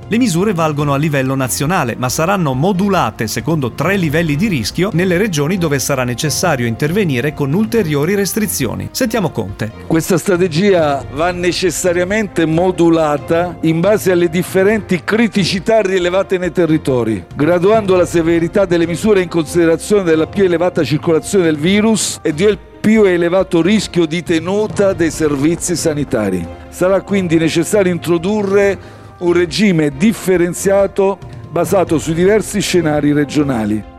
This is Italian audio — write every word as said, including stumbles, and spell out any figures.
Le misure valgono a livello nazionale, ma saranno modulate secondo tre livelli di rischio nelle regioni dove sarà necessario intervenire con ulteriori restrizioni. Sentiamo Conte. Questa strategia va necessariamente modulata in base alle differenti criticità rilevate nei territori, graduando la severità delle misure in considerazione della più elevata circolazione del virus e del più elevato rischio di tenuta dei servizi sanitari. Sarà quindi necessario introdurre un regime differenziato basato sui diversi scenari regionali.